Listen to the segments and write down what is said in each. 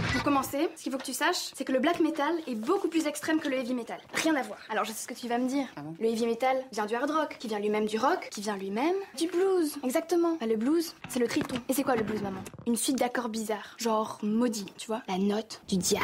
Pour commencer, ce qu'il faut que tu saches, c'est que le black metal est beaucoup plus extrême que le heavy metal. Rien à voir. Alors je sais ce que tu vas me dire. Ah bon ? Le heavy metal vient du hard rock, qui vient lui-même du rock, qui vient lui-même du blues. Exactement. Bah, le blues, c'est le triton. Et c'est quoi le blues, maman? Une suite d'accords bizarres, genre maudits, tu vois? La note du diable.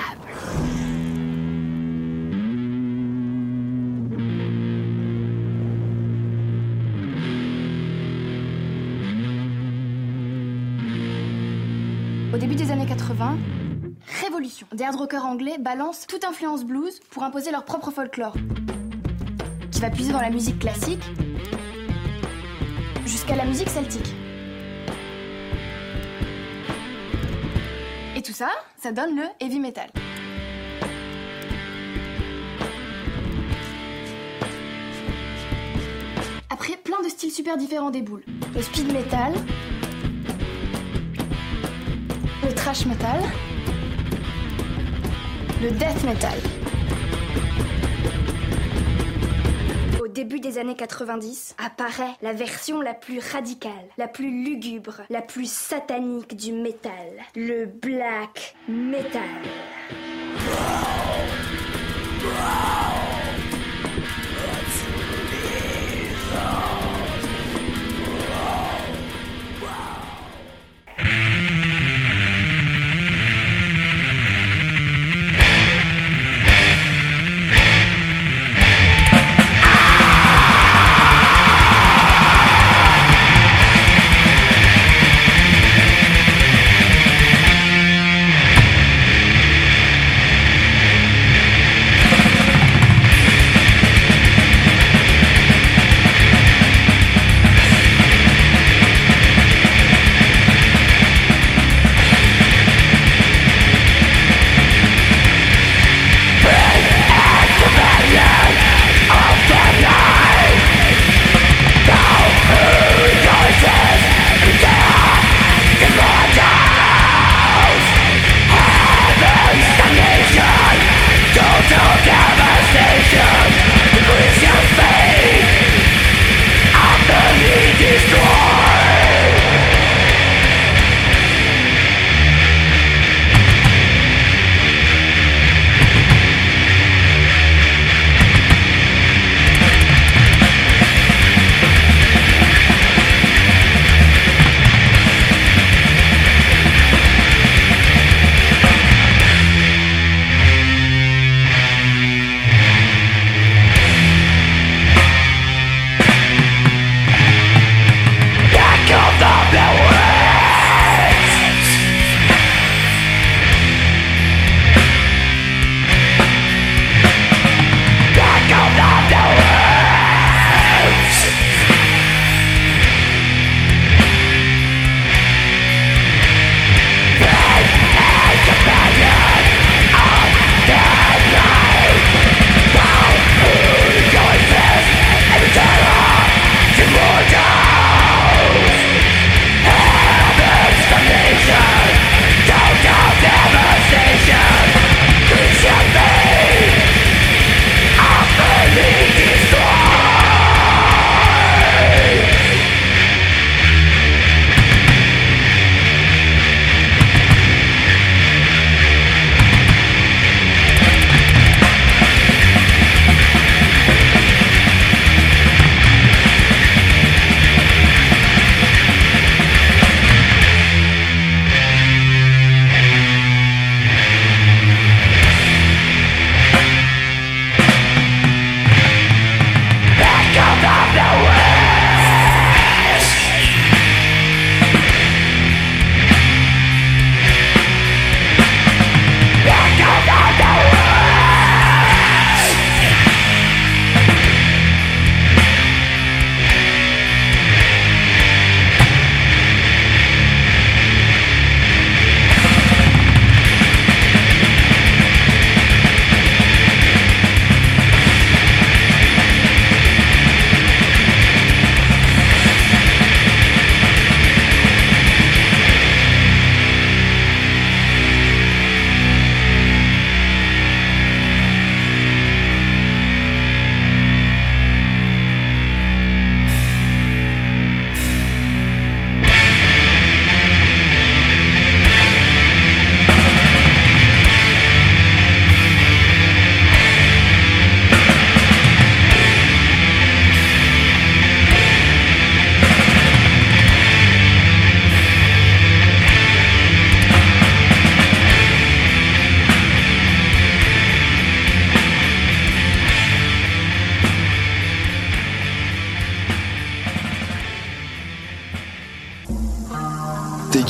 Au début des années 80, révolution. Des hard rockers anglais balancent toute influence blues pour imposer leur propre folklore, qui va puiser dans la musique classique jusqu'à la musique celtique. Et tout ça, ça donne le heavy metal. Après, plein de styles super différents déboulent. Le speed metal, le thrash metal, le death metal. Au début des années 90, apparaît la version la plus radicale, la plus lugubre, la plus satanique du métal, le black metal.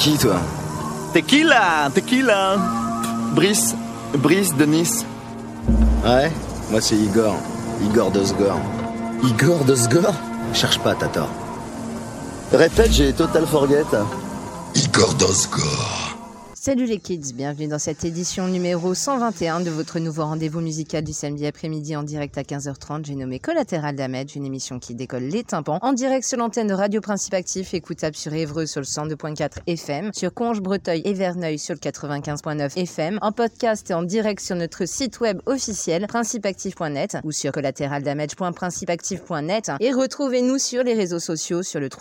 qui, toi? Tequila. Brice de Nice. Ouais, moi c'est Igor. Igor Dosgor. Igor Dosgor? Cherche pas, t'as tort. Répète, j'ai total forget. Igor Dosgor. Salut les kids, bienvenue dans cette édition numéro 121 de votre nouveau rendez-vous musical du samedi après-midi en direct à 15h30. J'ai nommé Collatéral Damage, une émission qui décolle les tympans en direct sur l'antenne de Radio Principe Actif, écoutable sur Évreux sur le 102.4 FM, sur Conches, Breteuil et Verneuil sur le 95.9 FM, en podcast et en direct sur notre site web officiel principeactif.net ou sur collatéraldamage.principeactif.net et retrouvez-nous sur les réseaux sociaux sur le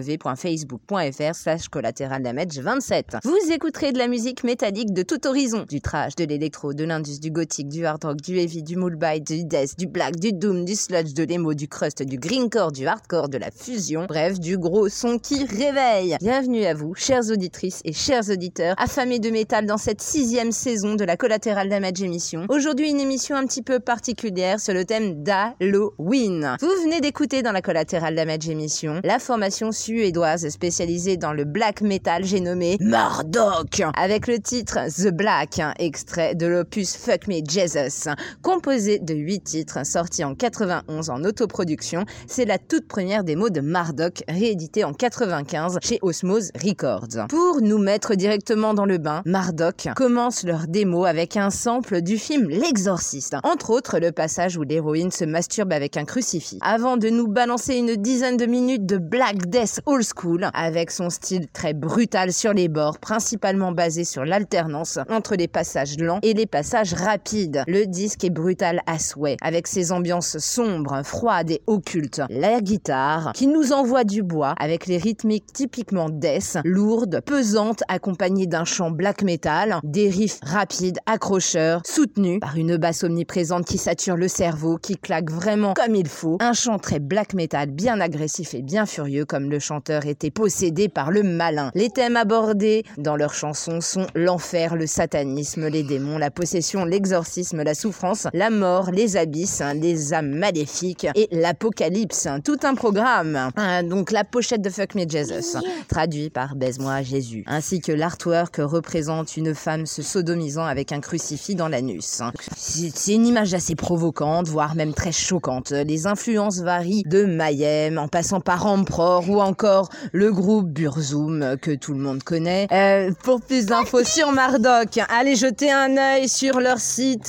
www.facebook.fr/collatéraldamage27. Vous écouterez de la musique métallique de tout horizon, du thrash, de l'électro, de l'indus, du gothique, du hard rock, du heavy, du moolbite, du death, du black, du doom, du sludge, de l'emo, du crust, du greencore, du hardcore, de la fusion, bref, du gros son qui réveille. Bienvenue à vous, chères auditrices et chers auditeurs, affamés de métal dans cette 6e saison de la Collatéral Damage émission. Aujourd'hui, une émission un petit peu particulière sur le thème d'Halloween. Vous venez d'écouter dans la Collatéral Damage émission la formation suédoise spécialisée dans le black metal, j'ai nommé Marduk, avec le titre The Black, extrait de l'opus Fuck Me Jesus, composé de 8 titres sortis en 91 en autoproduction. C'est la toute première démo de Marduk, rééditée en 95 chez Osmose Records. Pour nous mettre directement dans le bain, Marduk commence leur démo avec un sample du film L'Exorciste, entre autres le passage où l'héroïne se masturbe avec un crucifix, avant de nous balancer une dizaine de minutes de Black Death Old School, avec son style très brutal sur les bords, principalement basé sur l'alternance entre les passages lents et les passages rapides. Le disque est brutal à souhait, avec ses ambiances sombres, froides et occultes. La guitare, qui nous envoie du bois, avec les rythmiques typiquement death, lourdes, pesantes, accompagnées d'un chant black metal, des riffs rapides, accrocheurs, soutenus par une basse omniprésente qui sature le cerveau, qui claque vraiment comme il faut. Un chant très black metal, bien agressif et bien furieux, comme le chanteur était possédé par le malin. Les thèmes abordés dans leurs chansons sont l'enfer, le satanisme, les démons, la possession, l'exorcisme, la souffrance, la mort, les abysses, les âmes maléfiques et l'apocalypse. Tout un programme. Donc la pochette de Fuck Me Jesus, traduit par Baise-moi Jésus, ainsi que l'artwork représente une femme se sodomisant avec un crucifix dans l'anus. C'est une image assez provocante, voire même très choquante. Les influences varient de Mayhem, en passant par Emperor ou encore le groupe Burzum, que tout le monde connaît. Pour plus d'infos sur Marduk, allez jeter un œil sur leur site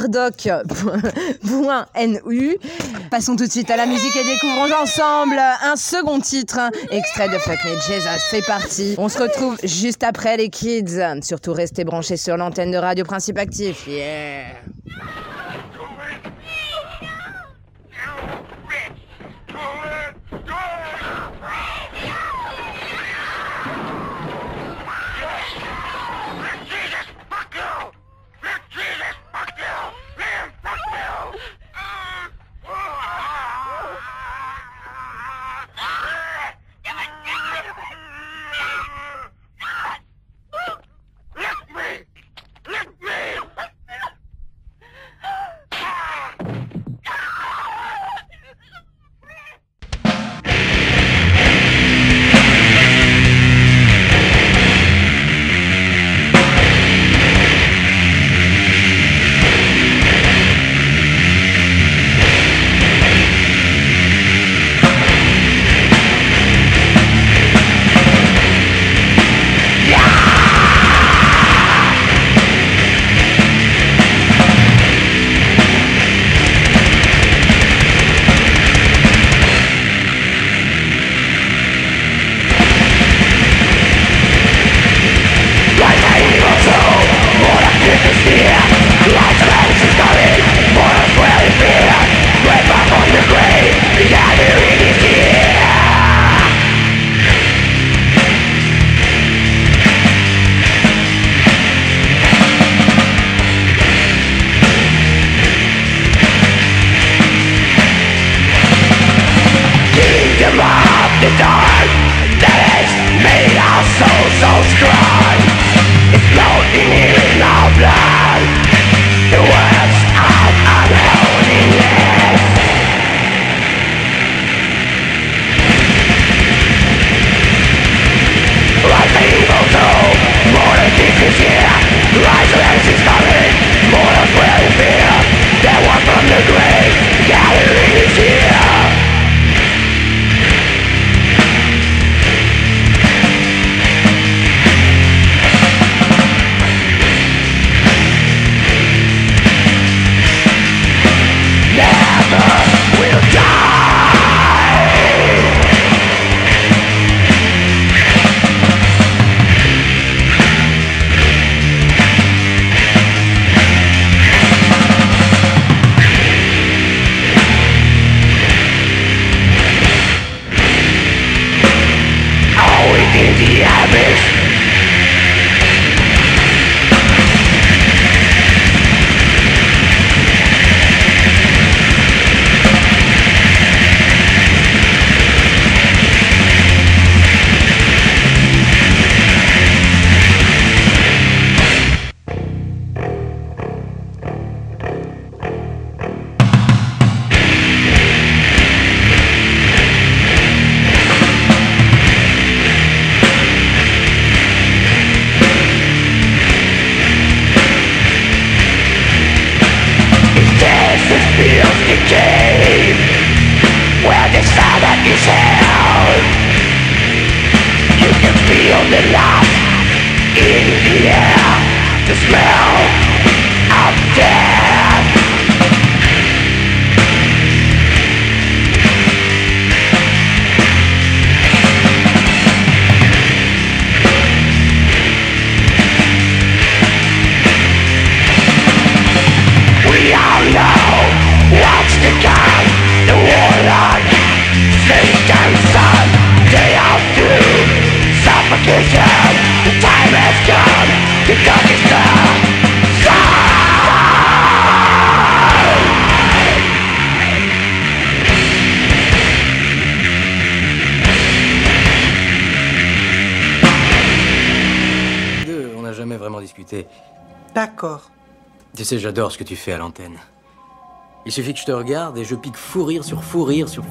marduk.nu. Passons tout de suite à la musique et découvrons ensemble un second titre, extrait de Fuck Me Jesus. C'est parti, on se retrouve juste après les kids. Surtout restez branchés sur l'antenne de Radio Principe Actif. Yeah. D'accord. Tu sais, j'adore ce que tu fais à l'antenne. Il suffit que je te regarde et je pique fou rire sur fou rire sur...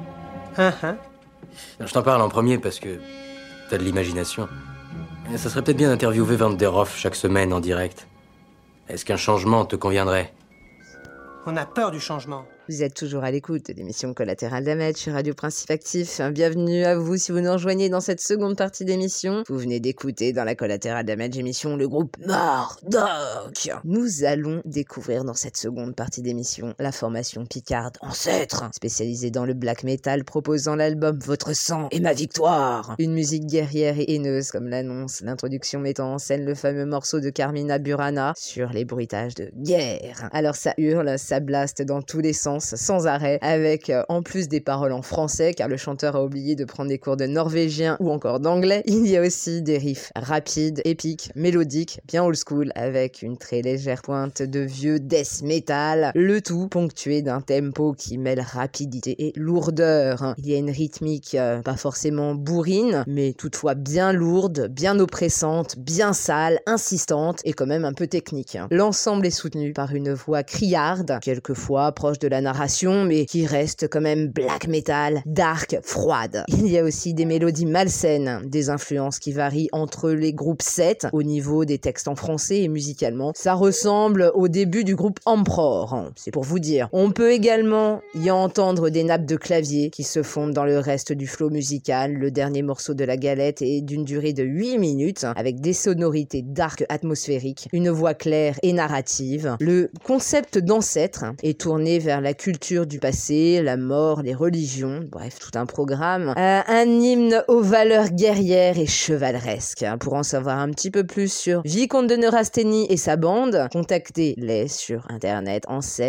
Je t'en parle en premier parce que t'as de l'imagination. Et ça serait peut-être bien d'interviewer Van der Hoff chaque semaine en direct. Est-ce qu'un changement te conviendrait? On a peur du changement. Vous êtes toujours à l'écoute de l'émission Collateral Damage sur Radio Principe Actif. Bienvenue à vous si vous nous rejoignez dans cette seconde partie d'émission. Vous venez d'écouter dans la Collateral Damage émission le groupe Marduk. Nous allons découvrir dans cette seconde partie d'émission la formation Picard Ancêtre, spécialisée dans le black metal, proposant l'album Votre sang et ma victoire. Une musique guerrière et haineuse comme l'annonce l'introduction mettant en scène le fameux morceau de Carmina Burana sur les bruitages de guerre. Alors ça hurle, ça blaste dans tous les sens, sans arrêt, avec en plus des paroles en français, car le chanteur a oublié de prendre des cours de norvégien ou encore d'anglais. Il y a aussi des riffs rapides, épiques, mélodiques, bien old school, avec une très légère pointe de vieux death metal, le tout ponctué d'un tempo qui mêle rapidité et lourdeur. Il y a une rythmique pas forcément bourrine, mais toutefois bien lourde, bien oppressante, bien sale, insistante et quand même un peu technique. L'ensemble est soutenu par une voix criarde, quelquefois proche de la narration, mais qui reste quand même black metal, dark, froide. Il y a aussi des mélodies malsaines, des influences qui varient entre les groupes 7 au niveau des textes en français et musicalement. Ça ressemble au début du groupe Emperor, c'est pour vous dire. On peut également y entendre des nappes de clavier qui se fondent dans le reste du flow musical. Le dernier morceau de la galette est d'une durée de 8 minutes, avec des sonorités dark atmosphériques, une voix claire et narrative. Le concept d'ancêtre est tourné vers la culture du passé, la mort, les religions, bref, tout un programme. Un hymne aux valeurs guerrières et chevaleresques. Pour en savoir un petit peu plus sur Vicomte de Neurasthénie et sa bande, contactez-les sur internet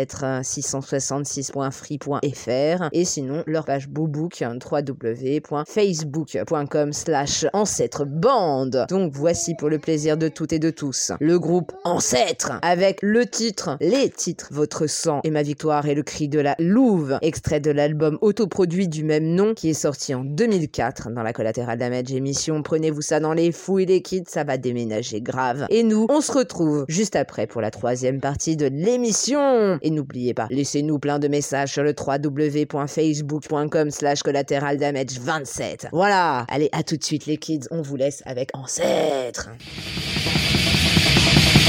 ancêtre666.free.fr et sinon leur page Boobook www.facebook.com/ancêtrebande. Donc voici pour le plaisir de toutes et de tous le groupe Ancêtre avec les titres Votre sang et ma victoire et le cri de la louve, extrait de l'album autoproduit du même nom qui est sorti en 2004 dans la Collateral Damage émission. Prenez-vous ça dans les fouilles les kids, ça va déménager grave. Et nous, on se retrouve juste après pour la troisième partie de l'émission. Et n'oubliez pas, laissez-nous plein de messages sur le www.facebook.com/collateraldamage27. Voilà, allez, à tout de suite les kids, on vous laisse avec Ancêtre.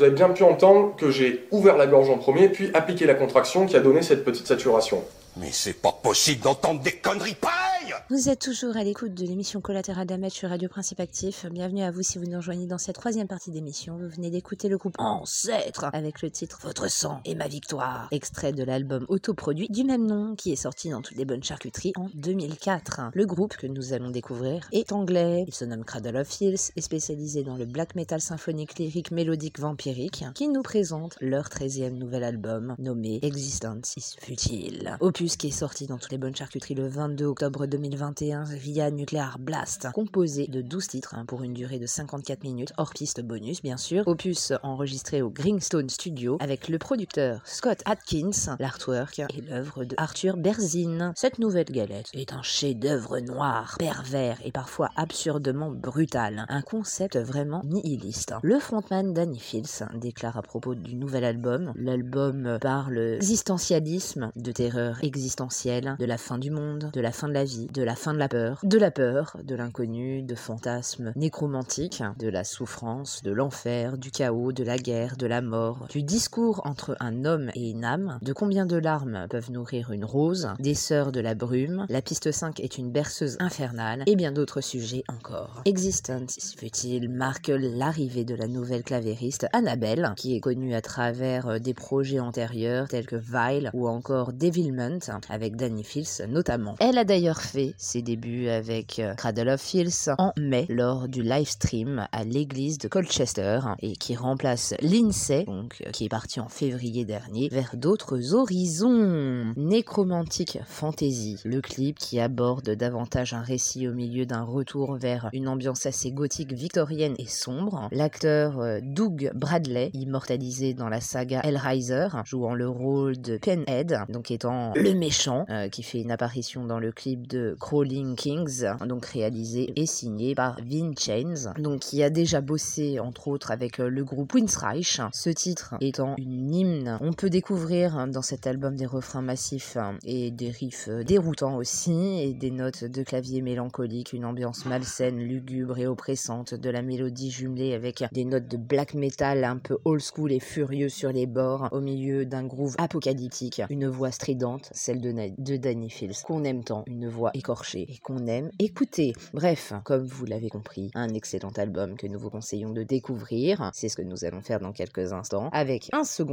vous avez bien pu entendre que j'ai ouvert la gorge en premier, puis appliqué la contraction qui a donné cette petite saturation. Mais c'est pas possible d'entendre des conneries pareilles! Vous êtes toujours à l'écoute de l'émission Collatéral Damage sur Radio Principe Actif. Bienvenue à vous si vous nous rejoignez dans cette troisième partie d'émission. Vous venez d'écouter le groupe Ancêtre avec le titre Votre sang et ma victoire, extrait de l'album autoproduit du même nom qui est sorti dans toutes les bonnes charcuteries en 2004. Le groupe que nous allons découvrir est anglais, il se nomme Cradle of Filth, est spécialisé dans le black metal symphonique, lyrique, mélodique, vampirique, qui nous présente leur 13e nouvel album nommé Existence is Futile. Opus qui est sorti dans toutes les bonnes charcuteries le 22 octobre 2021 via Nuclear Blast, composé de 12 titres pour une durée de 54 minutes, hors piste bonus bien sûr. Opus enregistré au Greenstone Studio avec le producteur Scott Atkins, l'artwork et l'œuvre de Arthur Berzin. Cette nouvelle galette est un chef-d'œuvre noir, pervers et parfois absurdement brutal, un concept vraiment nihiliste. Le frontman Danny Fils déclare à propos du nouvel album: l'album parle existentialisme, de terreur existentielle, de la fin du monde, de la fin de la vie, de la fin de la peur, de l'inconnu, de fantasmes nécromantiques, de la souffrance, de l'enfer, du chaos, de la guerre, de la mort, du discours entre un homme et une âme, de combien de larmes peuvent nourrir une rose, des sœurs de la brume, la piste 5 est une berceuse infernale, et bien d'autres sujets encore. Existence Futile marque l'arrivée de la nouvelle clavériste Annabelle, qui est connue à travers des projets antérieurs tels que Vile ou encore Devilment, avec Danny Fils notamment. Elle a d'ailleurs fait ses débuts avec Cradle of Filth en mai lors du live stream à l'église de Colchester et qui remplace Lindsay, donc qui est partie en février dernier vers d'autres horizons. Nécromantique Fantasy, le clip qui aborde davantage un récit au milieu d'un retour vers une ambiance assez gothique, victorienne et sombre. L'acteur Doug Bradley, immortalisé dans la saga Hellraiser, jouant le rôle de Pinhead, donc étant le méchant, qui fait une apparition dans le clip de Crawling Kings, donc réalisé et signé par Vin Chains, donc qui a déjà bossé entre autres avec le groupe Queensryche. Ce titre étant une hymne, on peut découvrir dans cet album des refrains massifs et des riffs déroutants aussi, et des notes de clavier mélancoliques, une ambiance malsaine, lugubre et oppressante, de la mélodie jumelée avec des notes de black metal un peu old school et furieux sur les bords, au milieu d'un groove apocalyptique, une voix stridente, celle de Danny Fils, qu'on aime tant, une voix écorchée et qu'on aime écouter. Bref, comme vous l'avez compris, un excellent album que nous vous conseillons de découvrir. C'est ce que nous allons faire dans quelques instants, avec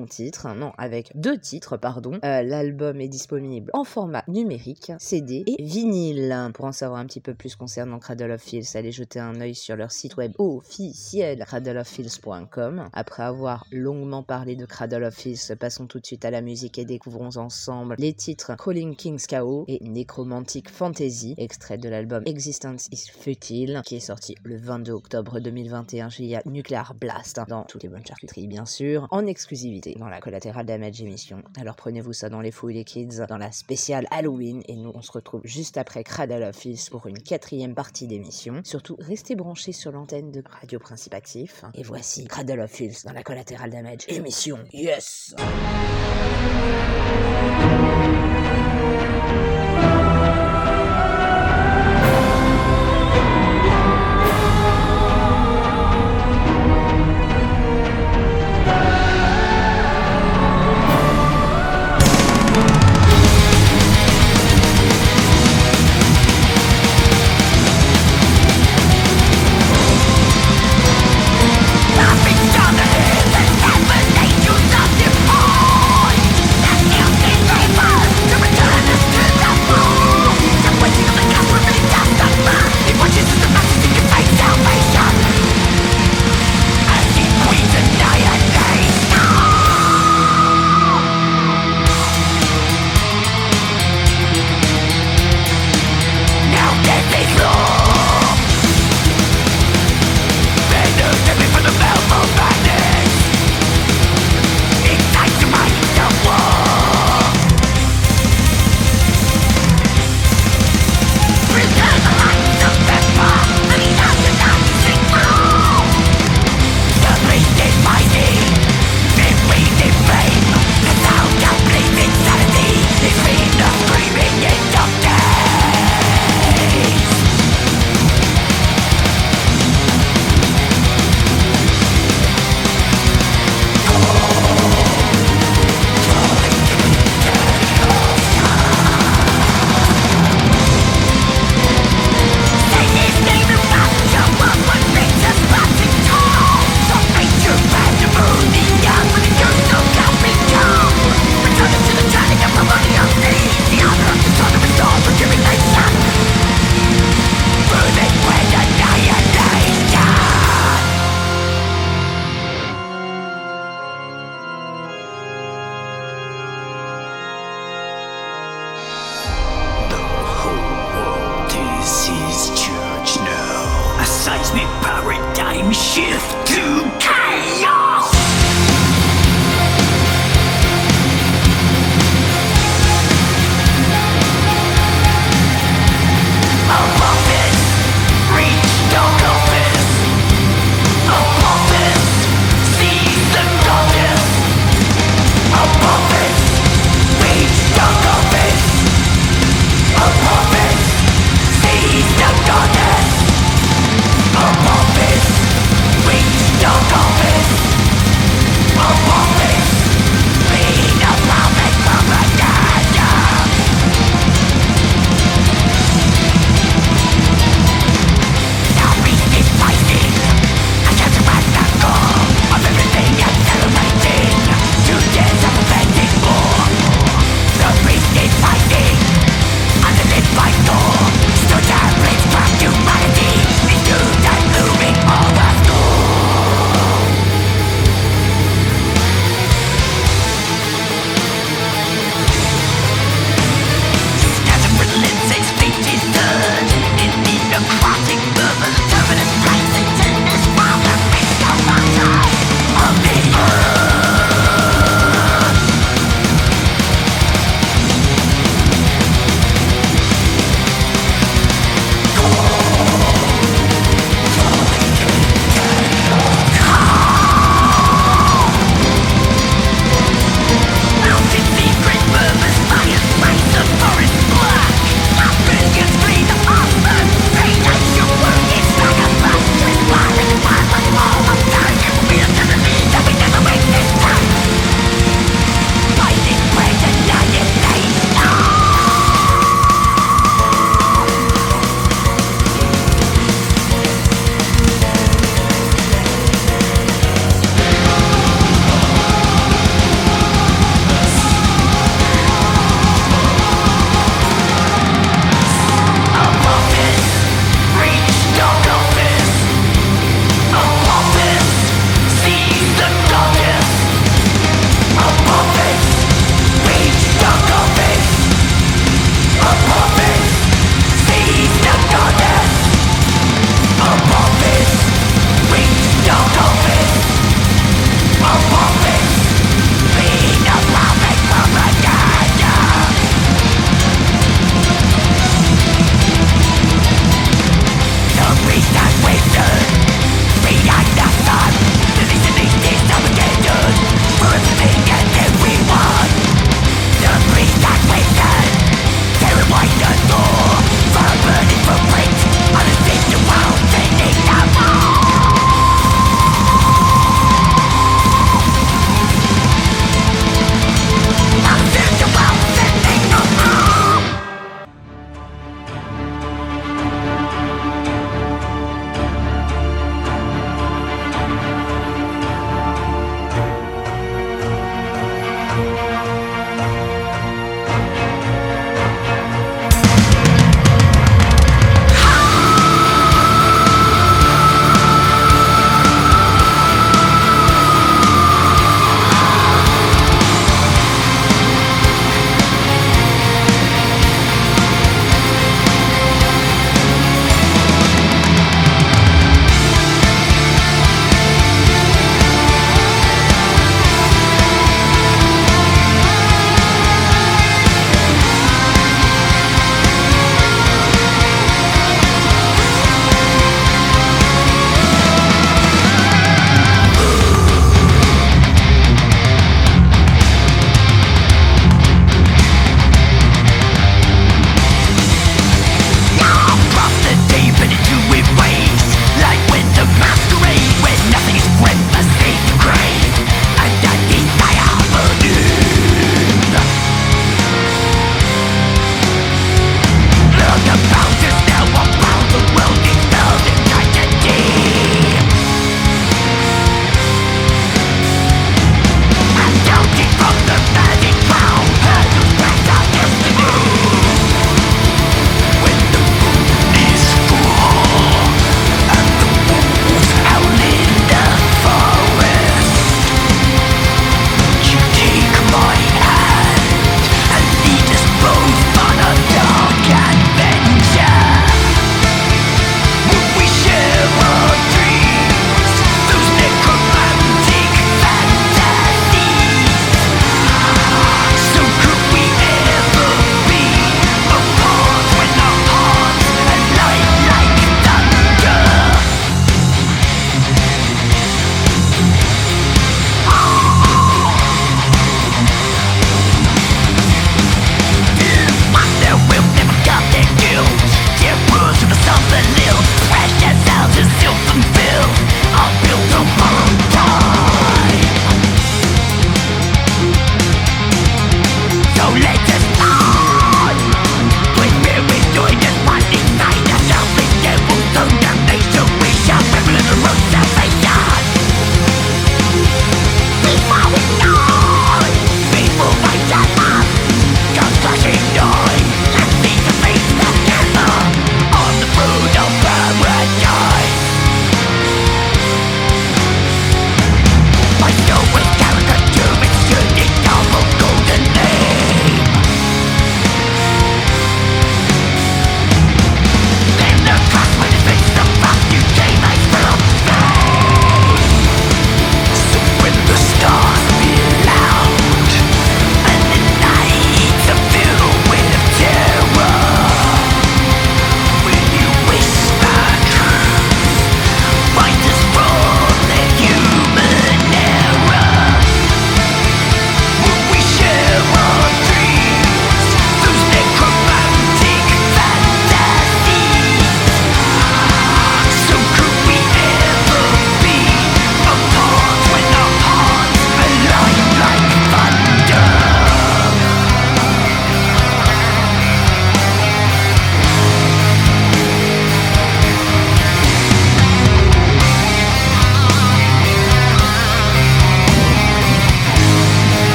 avec 2 titres, pardon. L'album est disponible en format numérique, CD et vinyle. Pour en savoir un petit peu plus concernant Cradle of Filth, allez jeter un œil sur leur site web officiel, cradleoffilth.com. Après avoir longuement parlé de Cradle of Filth, passons tout de suite à la musique et découvrons ensemble les titres Crawling Kings KO et Necromantic Fantasy, extrait de l'album Existence is Futile, qui est sorti le 22 octobre 2021 via Nuclear Blast, dans toutes les bonnes charcuteries bien sûr, en exclusivité dans la Collatéral Damage émission. Alors prenez-vous ça dans les fouilles les kids, dans la spéciale Halloween, et nous on se retrouve juste après Cradle of Filth pour une 4e partie d'émission. Surtout restez branchés sur l'antenne de Radio Principe Actif, et voici Cradle of Filth dans la Collatéral Damage émission. Yes! Angels of the void, that still can reverse to return. paradigm shift to chaos. Above this, reach dark office. Above this, seize the goddess. Above this, reach dark office. Above this, seize the goddess. Above this, reach dark office.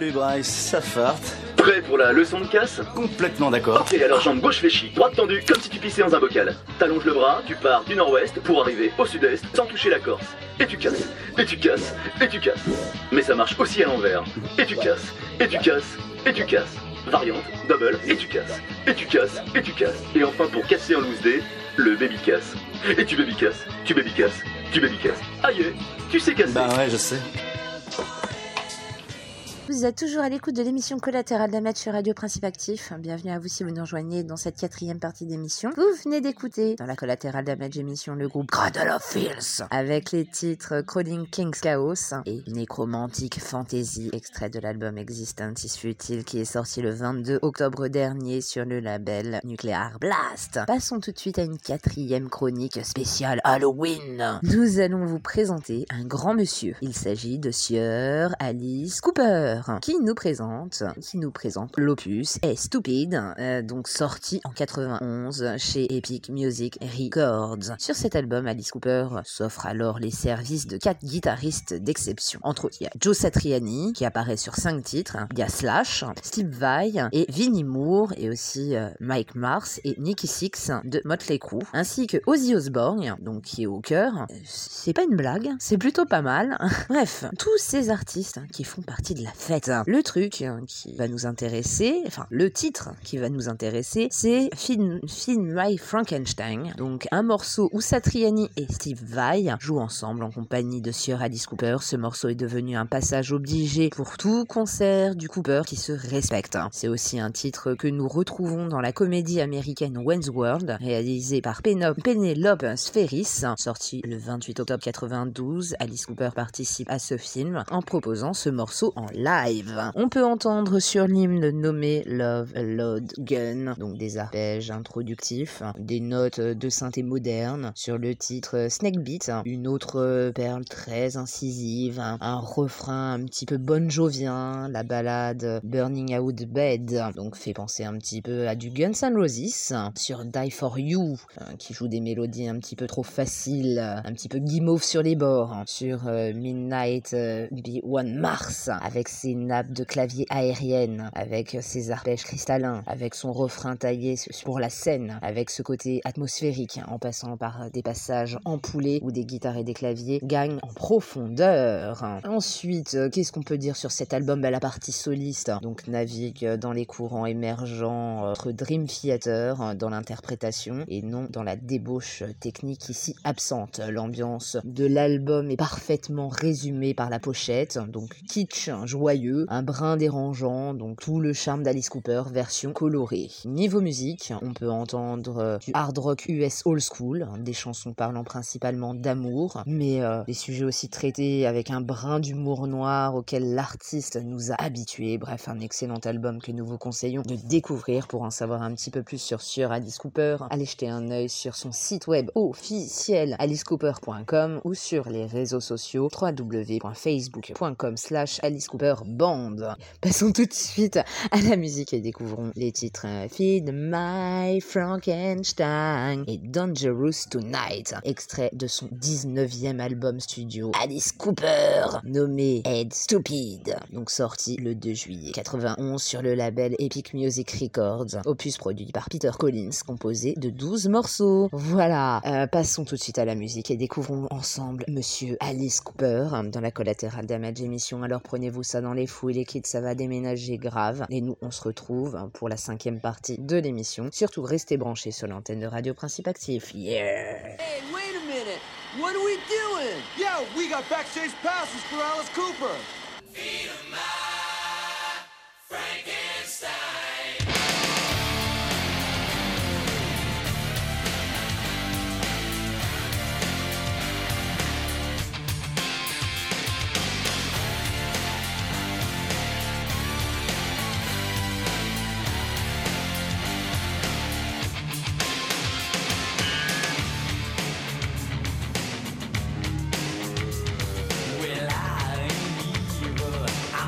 Salut Bryce, ça farte. Prêt pour la leçon de casse? Complètement d'accord. Ok, alors jambe gauche fléchie, droite tendue, comme si tu pissais dans un bocal. T'allonges le bras, tu pars du nord-ouest pour arriver au sud-est sans toucher la Corse. Et tu casses, et tu casses, et tu casses. Mais ça marche aussi à l'envers. Et tu casses, et tu casses, et tu casses. Variante, double, et tu casses, et tu casses, et tu casses. Et enfin pour casser en loose day, le baby casse. Et tu baby casses, tu baby casses, tu baby casses. Aïe, tu sais casser. Bah ouais, je sais. Vous êtes toujours à l'écoute de l'émission Collatéral Damage sur Radio Principe Actif. Bienvenue à vous si vous nous rejoignez dans cette 4e partie d'émission. Vous venez d'écouter dans la Collatéral Damage émission le groupe Cradle of Filth avec les titres Crawling King's Chaos et Necromantic Fantasy, extrait de l'album Existence is Futile qui est sorti le 22 octobre dernier sur le label Nuclear Blast. Passons tout de suite à une 4e chronique spéciale Halloween. Nous allons vous présenter un grand monsieur. Il s'agit de Sieur Alice Cooper. Qui nous présente l'opus est Stupid, donc sorti en 91 chez Epic Music Records. Sur cet album, Alice Cooper s'offre alors les services de 4 guitaristes d'exception. Entre autres, il y a Joe Satriani qui apparaît sur 5 titres, il y a Slash, Steve Vai et Vinnie Moore et aussi Mike Mars et Nicky Six de Motley Crue, ainsi que Ozzy Osbourne, donc qui est au cœur. C'est pas une blague, c'est plutôt pas mal. Bref, tous ces artistes qui font partie de la fête. Le truc qui va nous intéresser, enfin le titre qui va nous intéresser, c'est Feed My Frankenstein, donc un morceau où Satriani et Steve Vai jouent ensemble en compagnie de Sieur Alice Cooper. Ce morceau est devenu un passage obligé pour tout concert du Cooper qui se respecte. C'est aussi un titre que nous retrouvons dans la comédie américaine Wayne's World, réalisée par Penelope Spheris, sorti le 28 octobre 92. Alice Cooper participe à ce film en proposant ce morceau en live. On peut entendre sur l'hymne nommé Love a Load Gun, donc des arpèges introductifs, des notes de synthé moderne. Sur le titre Snake Beat, une autre perle très incisive, un refrain un petit peu bon jovien, la ballade Burning Out Bed, donc fait penser un petit peu à du Guns N' Roses. Sur Die For You, qui joue des mélodies un petit peu trop faciles, un petit peu guimauve sur les bords. Sur Midnight Be-One Mars, avec ses nappes de clavier aériennes, avec ses arpèges cristallins, avec son refrain taillé pour la scène, avec ce côté atmosphérique, en passant par des passages empoulés où des guitares et des claviers gagnent en profondeur. Ensuite, qu'est-ce qu'on peut dire sur cet album? La partie soliste donc navigue dans les courants émergents entre Dream Theater dans l'interprétation et non dans la débauche technique ici absente. L'ambiance de l'album est parfaitement résumée par la pochette, donc kitsch, joyeux, un brin dérangeant, donc tout le charme d'Alice Cooper version colorée. Niveau musique, on peut entendre du hard rock US old school, des chansons parlant principalement d'amour, mais des sujets aussi traités avec un brin d'humour noir auquel l'artiste nous a habitués. Bref, un excellent album que nous vous conseillons de découvrir. Pour en savoir un petit peu plus sur Alice Cooper, allez jeter un œil sur son site web officiel alicecooper.com ou sur les réseaux sociaux www.facebook.com/AliceCooperBand. Passons tout de suite à la musique et découvrons les titres Feed My Frankenstein et Dangerous Tonight, extrait de son 19e album studio Alice Cooper, nommé Head Stupid, donc sorti le 2 juillet 91 sur le label Epic Music Records, opus produit par Peter Collins, composé de 12 morceaux. Voilà, passons tout de suite à la musique et découvrons ensemble Monsieur Alice Cooper dans la Collatéral Damage émission. Alors prenez-vous ça dans les fouilles, les kids, ça va déménager grave. Et nous, on se retrouve pour la 5e partie de l'émission. Surtout, restez branchés sur l'antenne de Radio Principe Actif. Yeah! Hey, wait a minute! What are we doing? Yo, we got backstage passes for Alice Cooper! Feed my Frankenstein! Well, I ain't evil.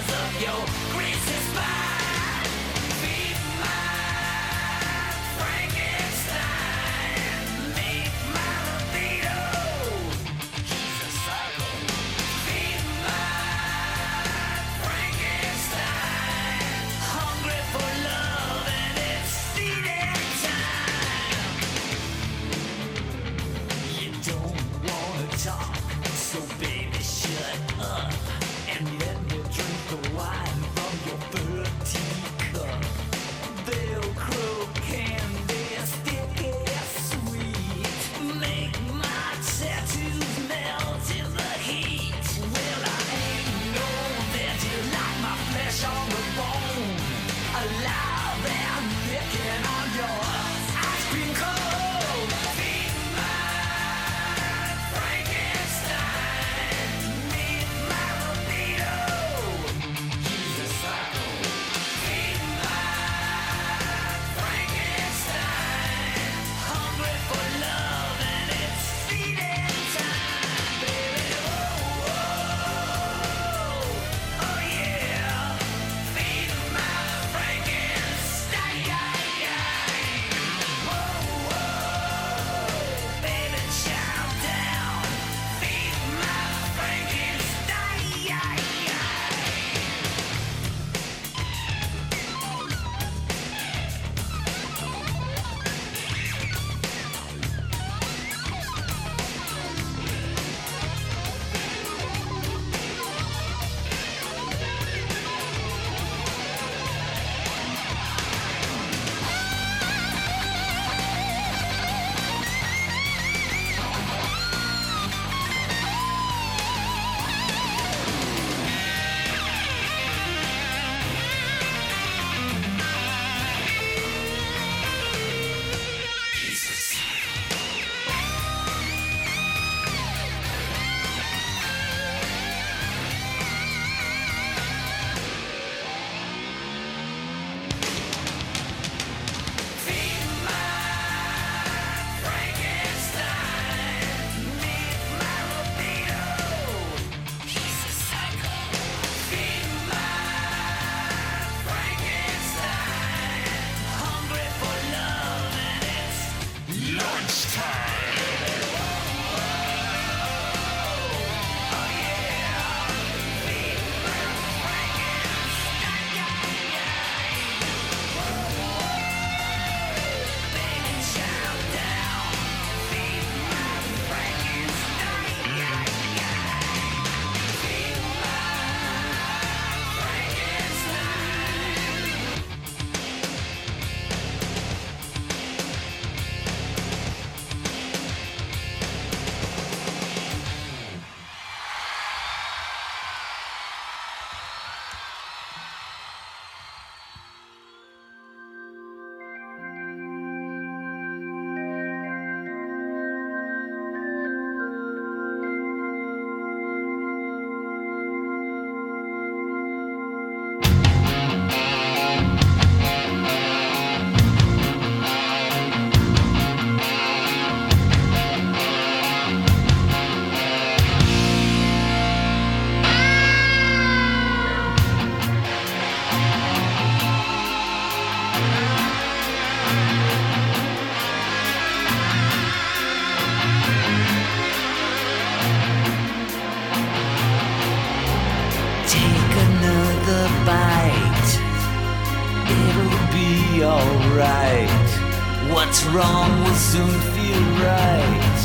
alright. What's wrong will soon feel right.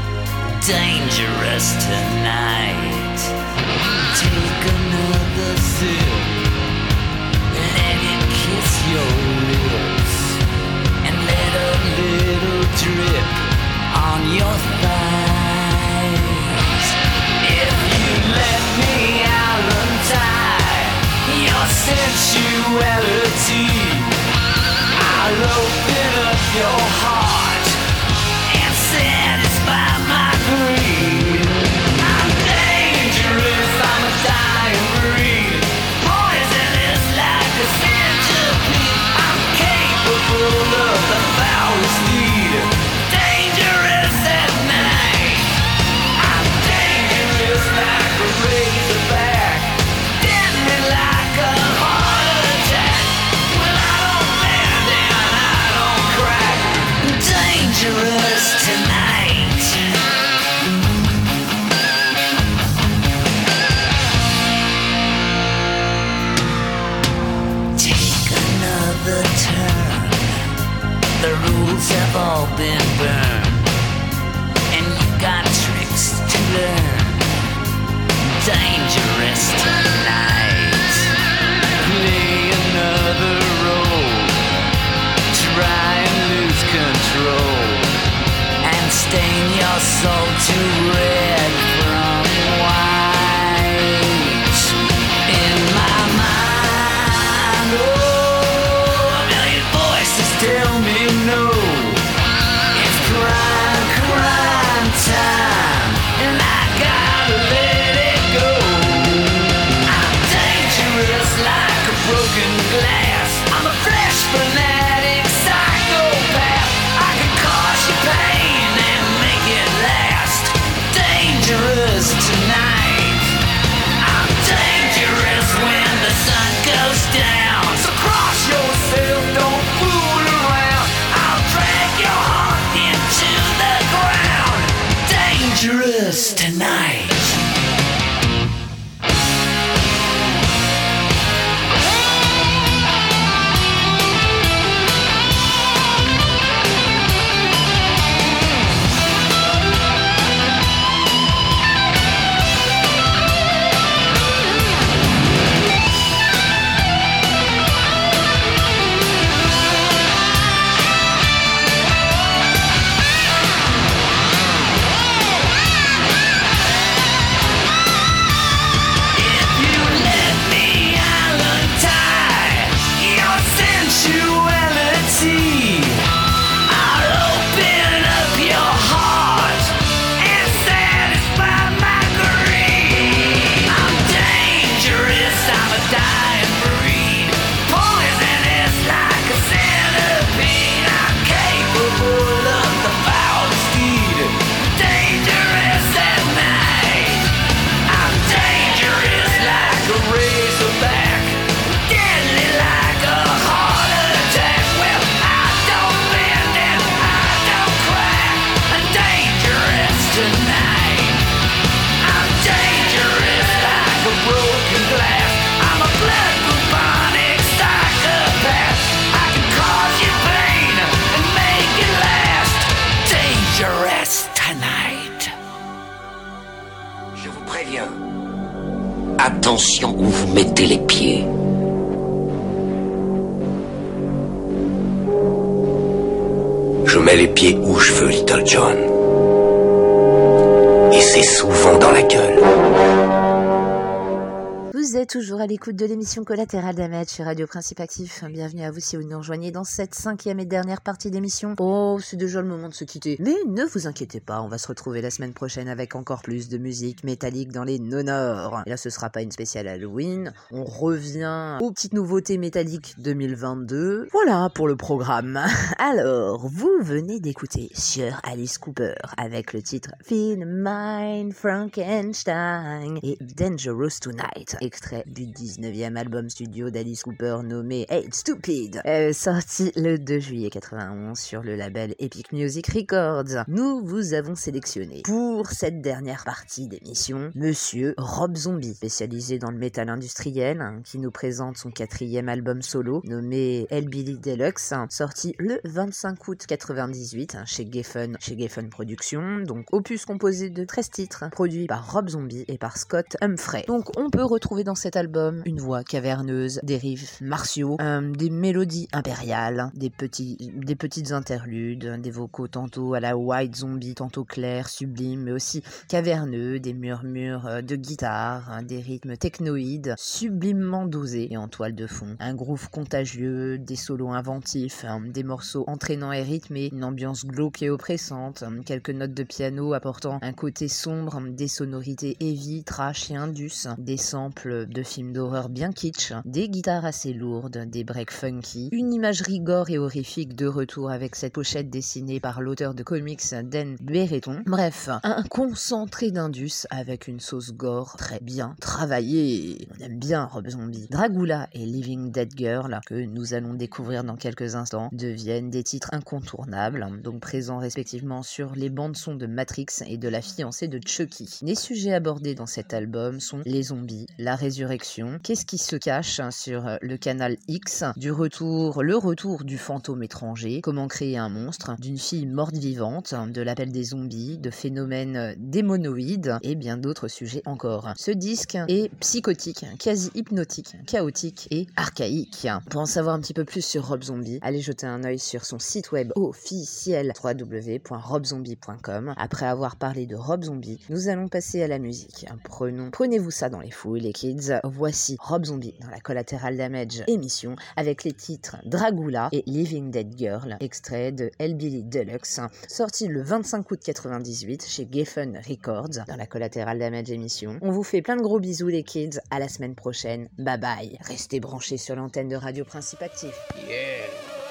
Dangerous tonight. Take another sip. Let it kiss your lips. And let a little drip on your thighs. If you let me out untie your sensuality, I'll open up your heart and satisfy my greed. I'm dangerous, I'm a dying breed, poisonous like a centipede. I'm capable of the foulest deed, dangerous at night. I'm dangerous like a razorback, deadly like roads have all been burned, and you got tricks to learn. Dangerous tonight. Play another role. Try and lose control, and stain your soul to red from white. In my mind, oh, a million voices tell me no. It's crime, crime time, and I gotta let it go. I'm dangerous like a broken glass. I'm a flesh fanatic psychopath. I can cause you pain and make it last. Dangerous tonight. I'm dangerous when the sun goes down. So cross yourself, don't fool around. I'll drag your heart into the ground. Dangerous tonight. Attention où vous mettez les pieds. Je mets les pieds où je veux, Little John. Et c'est souvent dans la gueule. Vous êtes toujours à l'écoute de l'émission Collateral Damage sur Radio Principe Actif. Bienvenue à vous si vous nous rejoignez dans cette 5e et dernière partie d'émission. Oh, c'est déjà le moment de se quitter. Mais ne vous inquiétez pas, on va se retrouver la semaine prochaine avec encore plus de musique métallique dans les nonors. Et là, ce sera pas une spéciale Halloween. On revient aux petites nouveautés métalliques 2022. Voilà pour le programme. Alors, vous venez d'écouter Sir Alice Cooper avec le titre Feel Mine Frankenstein et Dangerous Tonight, extrait du 19e album studio d'Alice Cooper nommé Hate Stupid, sorti le 2 juillet 91 sur le label Epic Music Records. Nous vous avons sélectionné pour cette dernière partie d'émission Monsieur Rob Zombie, spécialisé dans le métal industriel, qui nous présente son 4e album solo nommé Hellbilly Deluxe, sorti le 25 août 98 chez Geffen Productions, donc opus composé de 13 titres, produit par Rob Zombie et par Scott Humphrey. Donc on peut retrouver dans cet album une voix caverneuse, des riffs martiaux, des mélodies impériales, des petites interludes, des vocaux tantôt à la White Zombie, tantôt clairs, sublimes, mais aussi caverneux, des murmures de guitare, des rythmes technoïdes, sublimement dosés et en toile de fond. Un groove contagieux, des solos inventifs, des morceaux entraînants et rythmés, une ambiance glauque et oppressante, quelques notes de piano apportant un côté sombre, des sonorités heavy, trash et indus, des samples de films d'horreur bien kitsch, des guitares assez lourdes, des breaks funky, une imagerie gore et horrifique de retour avec cette pochette dessinée par l'auteur de comics Dan Brereton. Bref, un concentré d'indus avec une sauce gore très bien travaillée. On aime bien Rob Zombie. Dragula et Living Dead Girl, que nous allons découvrir dans quelques instants, deviennent des titres incontournables, donc présents respectivement sur les bandes-sons de Matrix et de La fiancée de Chucky. Les sujets abordés dans cet album sont les zombies, la résurrection résurrection. Qu'est-ce qui se cache sur le canal X? Le retour du fantôme étranger. Comment créer un monstre? D'une fille morte vivante, de l'appel des zombies, de phénomènes démonoïdes et bien d'autres sujets encore. Ce disque est psychotique, quasi hypnotique, chaotique et archaïque. Pour en savoir un petit peu plus sur Rob Zombie, allez jeter un œil sur son site web officiel www.robzombie.com. Après avoir parlé de Rob Zombie, nous allons passer à la musique. Prenez-vous ça dans les fouilles, les kids. Voici Rob Zombie dans la Collateral Damage émission avec les titres Dragula et Living Dead Girl, extrait de Hellbilly Deluxe, sorti le 25 août 98 chez Geffen Records dans la Collateral Damage émission. On vous fait plein de gros bisous les kids, à la semaine prochaine, bye bye. Restez branchés sur l'antenne de Radio Principe Actif. Yeah.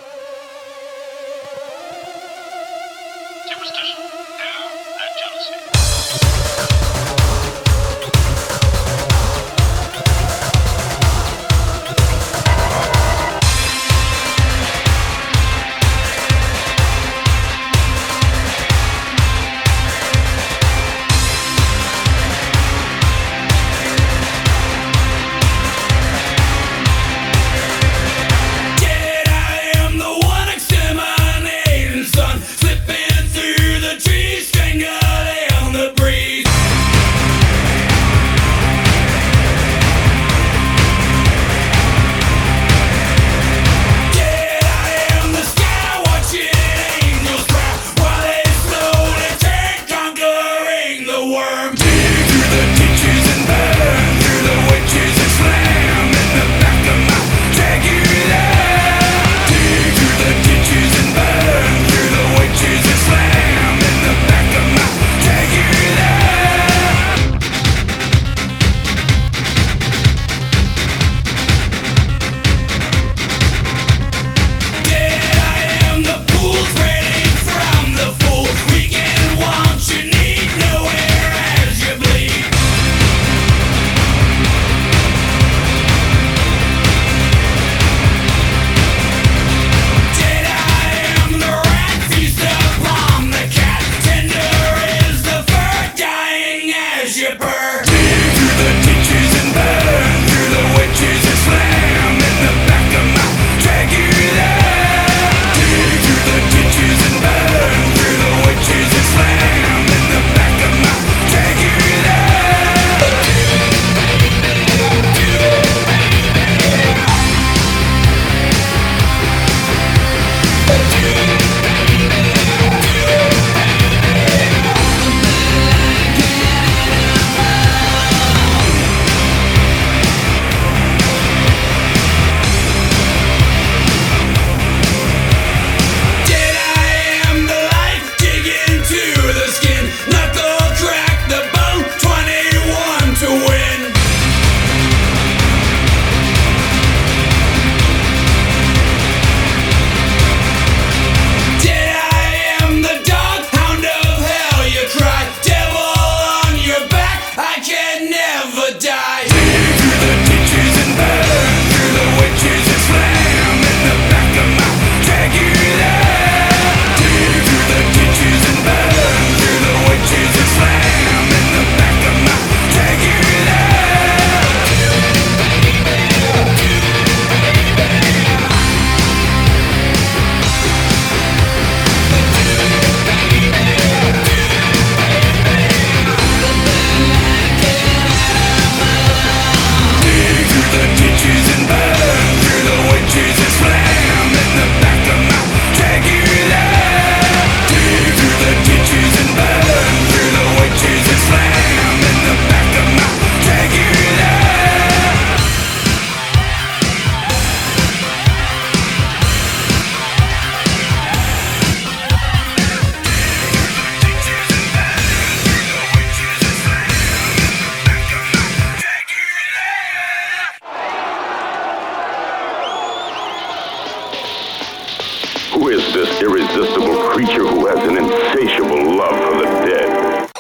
Who is this irresistible creature who has an insatiable love for the dead?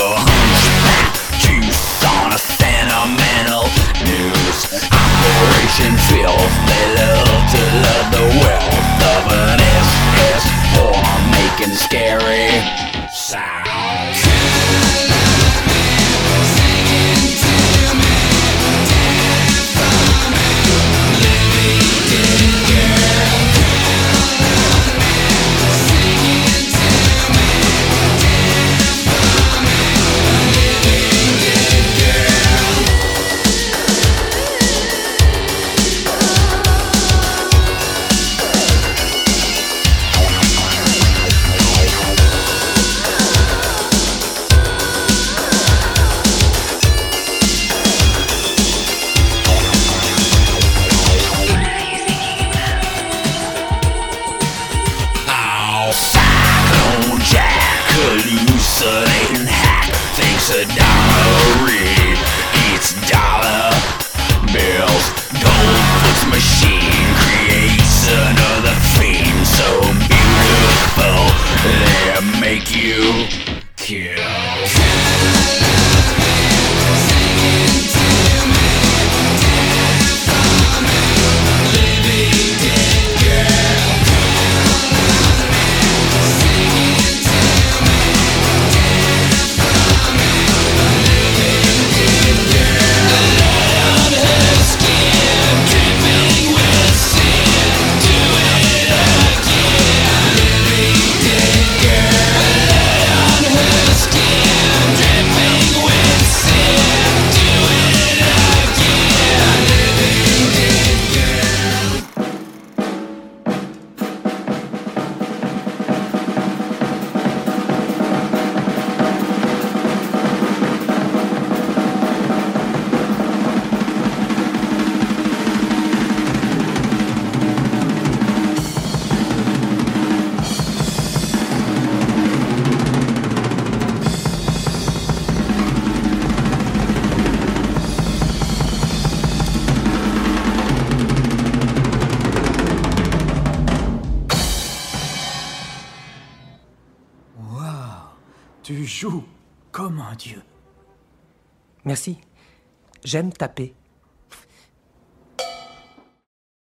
a hunchback juice on a sentimental news. Operation Filth, they love to love the wealth of an SS form making scary sounds. Hallucinating hack thinks a dollar read eats dollar bills. Goldfoot's machine creates another fiend so beautiful they make you kill. Tu joues comme un dieu. Merci. J'aime taper.